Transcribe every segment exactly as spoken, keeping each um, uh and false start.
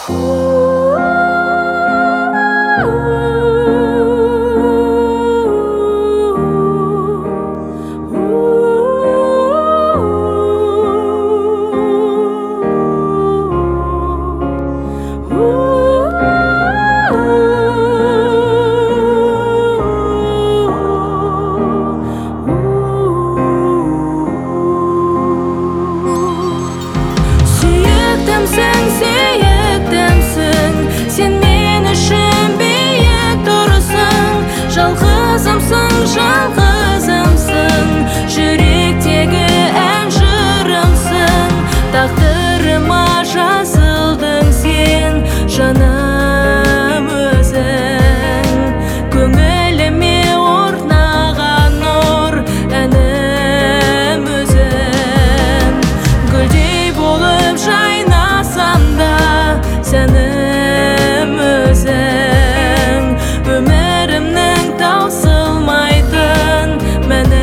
Жалғызымсың, жүректегі ән жырымсың, тағдырыма жазылдың сен, жаным өзің. Көңіліме орнаған нұр, әнім өзің. Гүлдей болып жайнасам да, сәнім өзің. Өмірімнің таусылмайтын мәні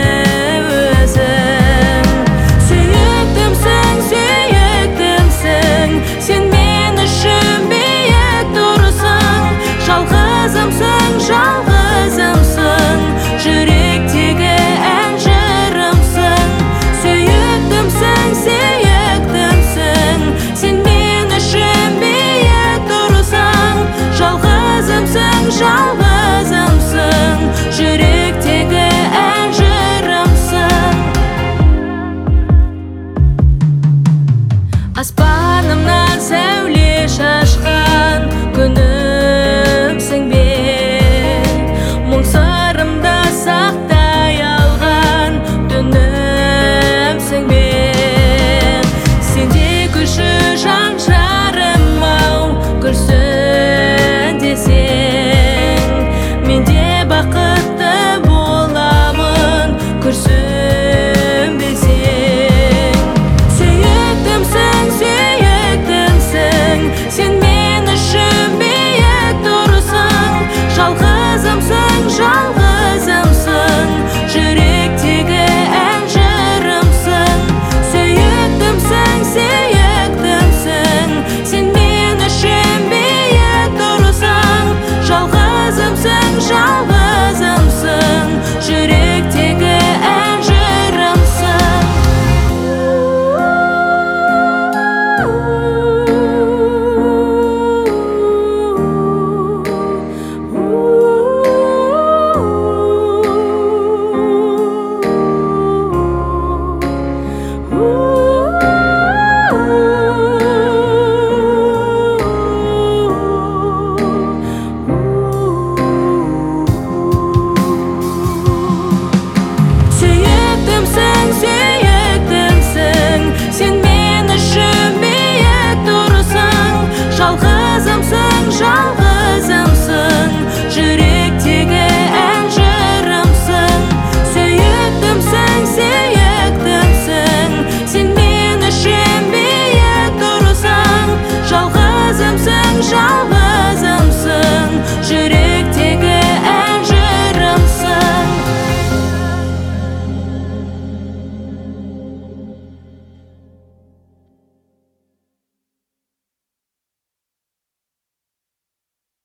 өзің. Сүйіктімсің, сүйіктімсің, сен мен үшін биік тұрсың. Жалғызымсың, жалғызымсың, жүректегі ән жырымсың. Сүйіктімсің, сүйіктімсің, сен мен үшін биік тұрсың. Жалғызымсың, жалғызымсың, жүректегі ән жырымсың. Аспанымнан сәуле шаш